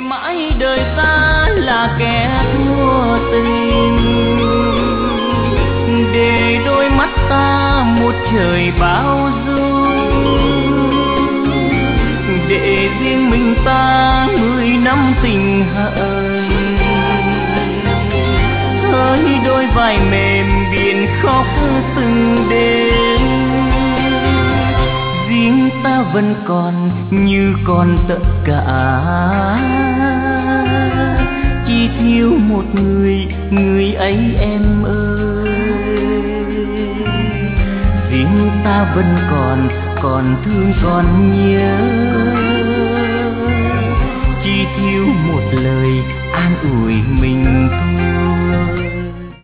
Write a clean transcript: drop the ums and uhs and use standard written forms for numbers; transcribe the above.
mãi đời ta là kẻ thua tình, để đôi mắt ta một trời bao dung, để riêng mình ta 10 năm tình hận. Hỡi đôi vai mềm biển khóc từng đêm, riêng ta vẫn còn như còn tất cả, chỉ thiếu một người, người ấy em ơi. Riêng ta vẫn còn thương còn nhớ, chỉ thiếu một lời an ủi mình thôi.